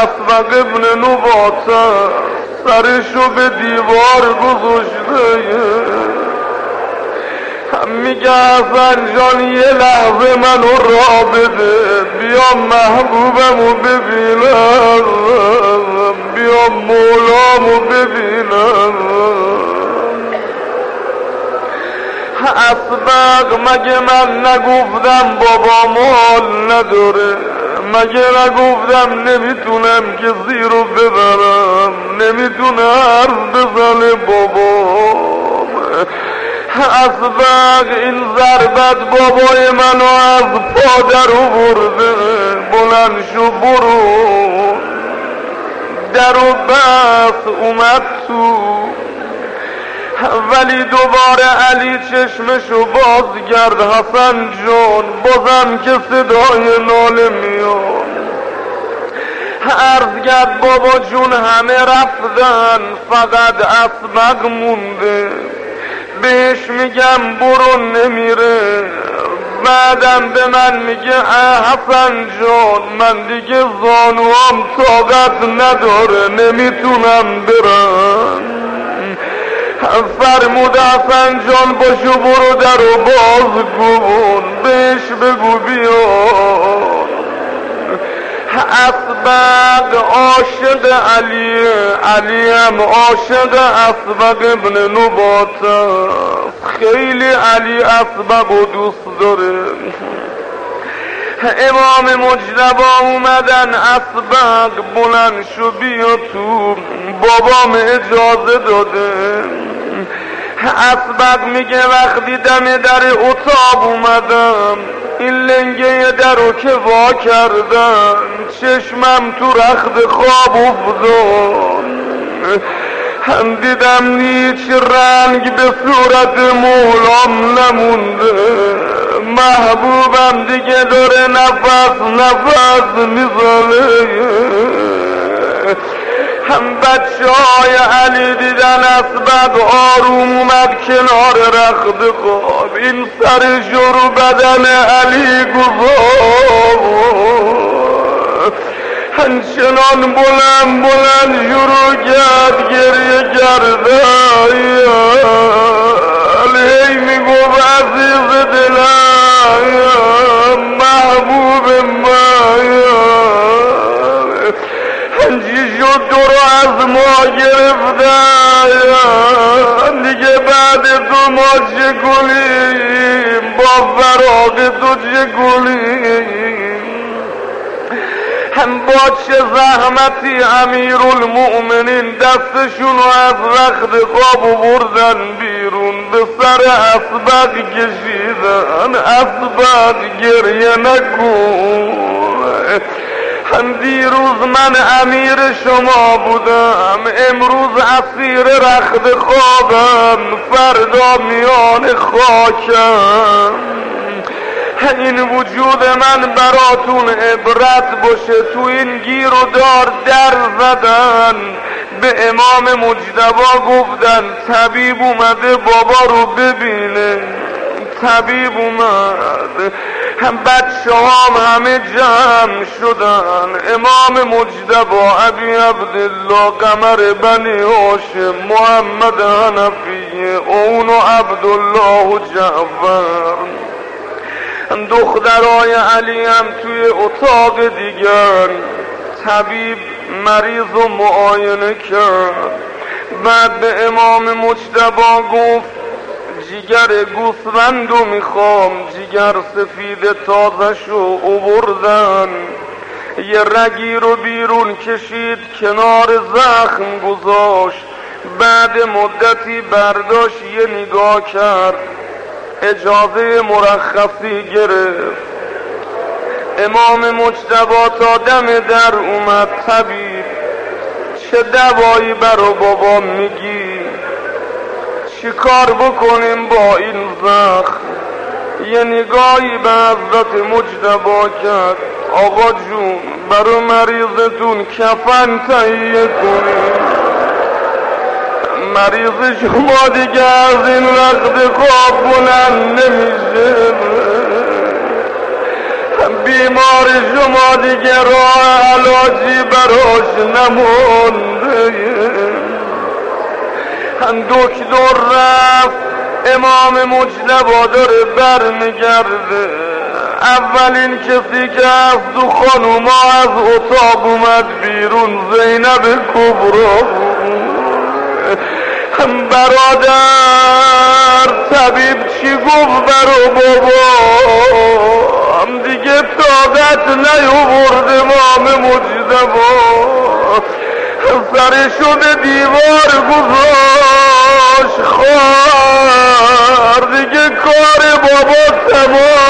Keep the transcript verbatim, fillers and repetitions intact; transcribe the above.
اسبق ابن نباته سرشو به دیوار گذاشته میگه حسن جان یه لحظه منو را بده بیام محبوبمو ببینم بیام مولامو ببینم. اسبق مگه من نگفتم بابا مال نداره؟ مگه نگفتم نمیتونم که زیرو ببرم؟ نمیتونه حرف بزنه بابا؟ اسبق این ضربت بابای منو از پادر آورده. بلند شو برو. درو بس اومد تو، ولی دوباره علی چشمشو باز کرد. حسن جان بازم که صدای ناله میاد. عرض کرد بابا جون همه رفتن فقط اسبق مونده. بهش میگم برو نمیره. بعدم به من میگه حسن جان من دیگه زانوام طاقت نداره نمیتونم برم. فرمود حسن جان باشو برو درو باز کن بهش بگو بیاد. اسبق عاشق علی، علی هم عاشق اسبق ابن نباته. خیلی علی اسبق و دوست داره. امام مجتبی اومدن اسبق بلند شو بیا تو بابام اجازه داده. اسبق میگه وقتی دم در اتاق اومدم این لنگه درو که وا کردم چشمم تو رخت خواب افتاد. هم دیدم نیچ رنگ به صورت مولام نمونده. محبوبم دیگه داره نفس نفس میزنه. هم بچه های علی دیدن اسبق آروم اومد کنار رخت خواب. این سرش رو بدن علی گذاشت. همچنان بلند بلند شروع کرد گریه کردن. علی میگفت عزیز دلم محبوب من هنچی شد تو رو از ما گرفتن دیگه بعد تو ما چه کنیم؟ با فراق تو چه کنیم؟ هم با چه زحمتی امیرالمؤمنین دستشون رو از رخت خواب بردن بیرون به سر اسبق کشیدن. اسبق گریه نکن. هم دیروز من امیر شما بودم امروز اسیر رخت خوابم فردا میان خاکم. این وجود من براتون عبرت باشه. تو این گیر و دار در زدن به امام مجتبی گفتن طبیب اومده بابا رو ببینه. طبیب اومد. هم بچه هم همه جمع شدن. امام مجتبی ابی عبدالله قمر بنی هاشم محمد حنفیه اون و عبدالله و جعفر دخترای علی هم توی اتاق دیگر. طبیب مریض و معاینه کرد. بعد به امام مجتبی گفت جگر گوسفندو میخوام. جگر سفید تازه‌شو آوردن. یه رگی رو بیرون کشید کنار زخم گذاشت. بعد مدتی برداشت یه نگاه کرد اجازه مرخصی گرفت. امام مجتبی تا دم در اومد. طبیب چه دوایی برا بابا میگی؟ چی کار بکنیم با این زخم؟ یه نگاهی به حضرت مجتبی کرد. آقا جون برا مریضتون کفن تهیه کنیم. مریض شما دیگه از این رخت خواب بلند نمیشه. بیمار شما دیگه راه علاجی براش نمونده. هم دکتر رفت، امام مجتبی داره برمیگرده. اولین کسی که از دو خانوما از اتاق اومد بیرون زینب کبرا. برادر طبیب چی گفت برو بابا؟ هم دیگه طاقت نیاورد امام مجتبی، سرشو به دیوار گذاشت. خواهر دیگه کار بابا تمام.